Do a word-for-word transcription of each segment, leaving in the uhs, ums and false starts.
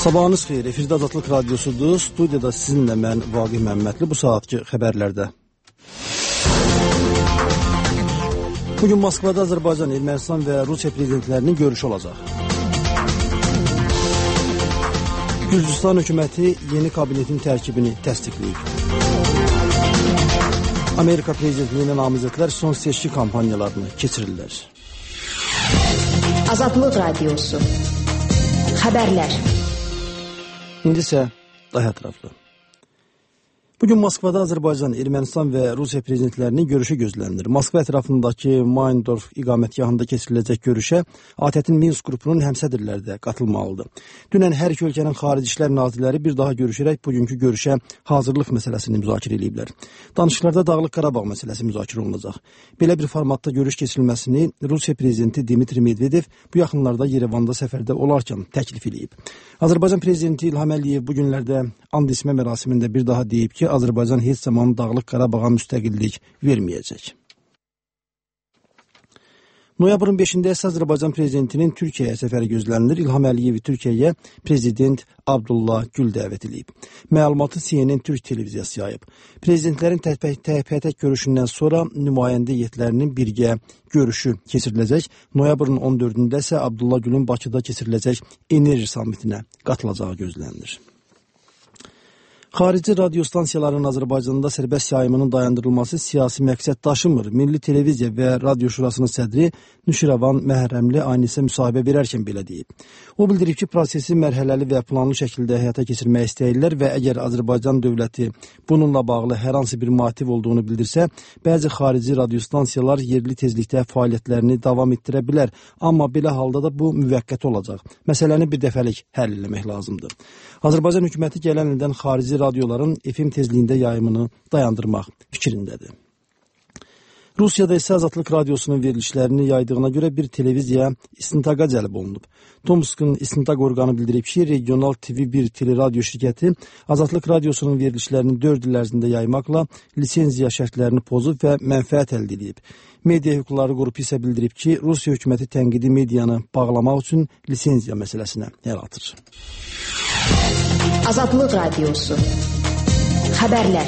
Sabahınız xeyir, efirdə Azadlıq Radyosudur. Studiyada sizinlə mən Vaqif Məmmədli bu saatki xəbərlərdə. Bugün Moskvada Azərbaycan, Ermənistan və Rusiya prezidentlərinin görüşü olacaq. Gürcüstan hökuməti yeni kabinetin tərkibini təsdiqləyib. Amerika prezidentliyinə namizədlər son seçki kampanyalarını keçirirlər. Azadlıq Radyosu. Xəbərlər. İndi isə daha ətraflı. Bugün Moskvada Azərbaycan, Ermənistan və Rusiya prezidentlərinin görüşü gözlənilir. Moskva ətrafındakı Mayndorf iqamətgahında keçiriləcək görüşə A T Ə-in Minsk qrupunun həmsədrləri də qatılmalıdır. Dünən hər iki ölkənin xarici işlər nazirləri bir daha görüşərək bugünkü görüşə hazırlıq məsələsini müzakirə ediblər. Danışıqlarda Dağlıq Qarabağ məsələsi müzakirə olunacaq. Belə bir formatda görüş keçirilməsini Rusiya prezidenti Dmitri Medvedev bu yaxınlarda Yerevanda səfərdə olarkən təklif edib. Azərbaycan prezidenti İlham Əliyev bu günlərdə and içmə mərasimində bir daha deyib ki, Azərbaycan heç zaman Dağlıq Qarabağa müstəqillik verməyəcək. Noyabrın beşində isə Azərbaycan prezidentinin Türkiyəyə səfəri gözlənilir. İlham Əliyevi Türkiyəyə prezident Abdullah Gül dəvət edib. Məlumatı C N N Türk televiziyası yayıb. Prezidentlərin tək-tək görüşündən sonra nümayəndə heyətlərinin birgə görüşü keçiriləcək. Noyabrın on dördündə isə Abdullah Gülün Bakıda keçiriləcək enerji samitinə qatılacağı gözlənilir. Xarici radyo stansiyalarının Azərbaycanda sərbəst yayımının dayandırılması siyasi məqsəd daşımır. Milli Televiziya və Radio Şurasının sədri Nüşirəvan Məhrəmli Anisə müsahibə verərkən belə deyib. O bildirib ki, prosesi mərhələli və planlı şəkildə həyata keçirmək istəyirlər və əgər Azərbaycan dövləti bununla bağlı hər hansı bir motiv olduğunu bildirsə, bəzi xarici radio stansiyalar yerli tezlikdə fəaliyyətlərini davam etdirə bilər. Amma belə halda da bu müvəqqəti olacaq. Məsələni bir dəfəlik həll etmək lazımdır. Azərbaycan hökuməti gələn ildən xarici radioların F M tezliyində yayımını dayandırmaq fikrindədir. Rusiyada isə Azadlıq Radyosunun verilişlərini yaydığına görə bir televiziya istintaqa cəlb olunub. Tomsk'ın istintaq orqanı bildirib ki, regional T V bir teleradio şirkəti Azadlıq Radyosunun verilişlərini dörd il ərzində yaymaqla lisenziya şərtlərini pozub və mənfəət əldə edib. Media hüquqları qrupu isə bildirib ki, Rusiya hökuməti tənqidi medianı bağlamaq üçün lisenziya məsələsinə əl atır. Azadlıq Radyosu. Xəbərlər.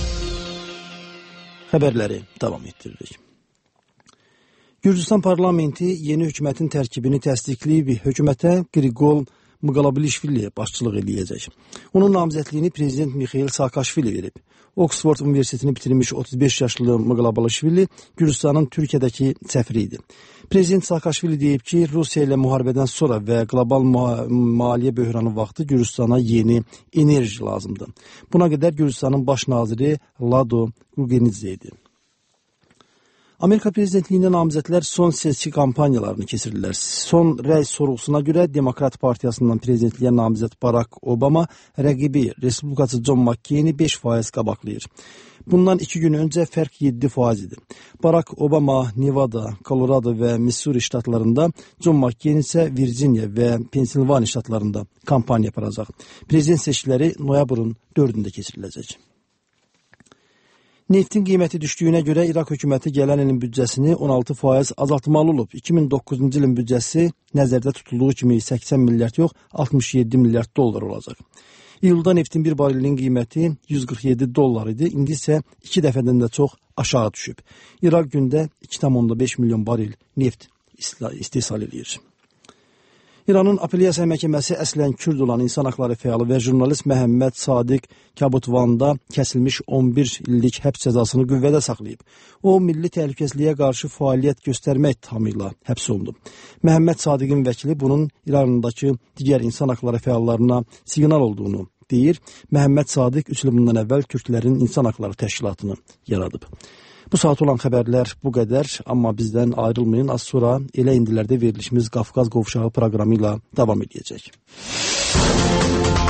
Xəbərləri davam etdiririk. Gürcüstan parlamenti yeni hökumətin tərkibini təsdiqləyib, hökumətə Qriqol Mqalabilişvili başçılıq eləyəcək. Onun namizədliyini prezident Mixail Saakashvili verib. Oksford Universitetini bitirmiş otuz beş yaşlı Mqalabilişvili Gürcüstanın Türkiyədəki səfiri idi. Prezident Saakashvili deyib ki, Rusiya ilə müharibədən sonra və qlobal maliyyə böhranı vaxtı Gürcüstana yeni enerji lazımdır. Buna qədər Gürcüstanın baş naziri Lado Gurgenidze idi. Amerika prezidentliyində namizədlər son seçki kampanyalarını keçirirlər. Son rəy sorğusuna görə Demokrat Partiyasından prezidentliyə namizəd Barack Obama rəqibi Respublikaçı John McCain-i beş faiz qabaqlayır. Bundan iki gün öncə fərq yeddi faiz idi. Barack Obama Nevada, Colorado və Missouri ştatlarında, John McCain isə Virginia və Pensilvaniya ştatlarında kampaniya aparacaq. Prezident seçkiləri noyabrın dördündə keçiriləcək. Neftin qiyməti düşdüyünə görə İraq hökuməti gələn ilin büdcəsini on altı faiz azaltmalı olub. iki min doqquzuncu ilin büdcəsi nəzərdə tutulduğu kimi səksən milyard yox, altmış yeddi milyard dollar olacaq. İyulda neftin bir barilinin qiyməti yüz qırx yeddi dollar idi, indi isə iki dəfədən də çox aşağı düşüb. İraq gündə iki tam beş milyon baril neft istehsal edir. İranın Apellyasiya Məhkəməsi əslən Kürd olan insan haqları fəalı və jurnalist Məhəmməd Sadiq Kabutvanda kəsilmiş on bir illik həbs cəzasını qüvvədə saxlayıb. O, milli təhlükəsizliyə qarşı fəaliyyət göstərmək ithamıyla həbs olunub. Məhəmməd Sadiqin vəkili bunun İranındakı digər insan haqları fəallarına siqnal olduğunu deyir. Məhəmməd Sadiq üç il bundan əvvəl Kürtlərin İnsan Haqları Təşkilatını yaradıb. Bu saat olan xəbərlər bu qədər, amma bizdən ayrılmayın. Az sonra elə indilərdə verilişimiz Qafqaz Qovşağı proqramı ilə davam edəcək.